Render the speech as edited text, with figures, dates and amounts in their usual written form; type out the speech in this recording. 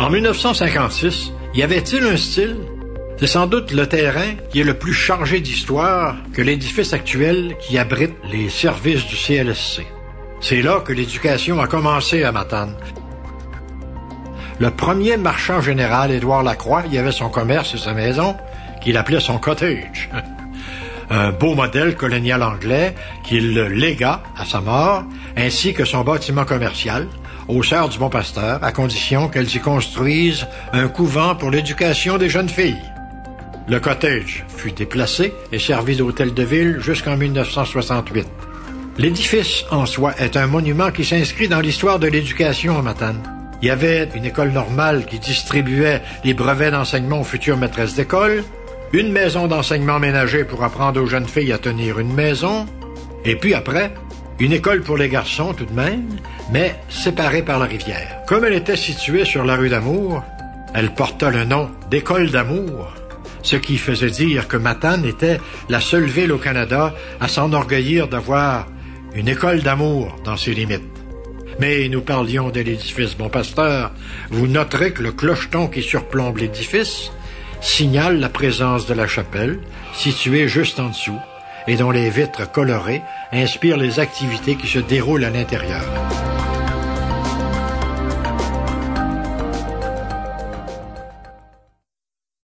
En 1956, y avait-il un style? C'est sans doute le terrain qui est le plus chargé d'histoire que l'édifice actuel qui abrite les services du CLSC. C'est là que l'éducation a commencé à Matane. Le premier marchand général, Édouard Lacroix, y avait son commerce et sa maison, qu'il appelait son cottage. Un beau modèle colonial anglais qu'il légua à sa mort, ainsi que son bâtiment commercial, aux Sœurs du Bon Pasteur, à condition qu'elles y construisent un couvent pour l'éducation des jeunes filles. Le cottage fut déplacé et servi d'hôtel de ville jusqu'en 1968. L'édifice en soi est un monument qui s'inscrit dans l'histoire de l'éducation en Matane. Il y avait une école normale qui distribuait les brevets d'enseignement aux futures maîtresses d'école, une maison d'enseignement ménager pour apprendre aux jeunes filles à tenir une maison, et puis après, une école pour les garçons tout de même, mais séparée par la rivière. Comme elle était située sur la rue d'Amour, elle porta le nom d'École d'Amour, ce qui faisait dire que Matane était la seule ville au Canada à s'enorgueillir d'avoir une école d'amour dans ses limites. Mais nous parlions de l'édifice Bon Pasteur. Vous noterez que le clocheton qui surplombe l'édifice signale la présence de la chapelle, située juste en dessous, et dont les vitres colorées inspirent les activités qui se déroulent à l'intérieur.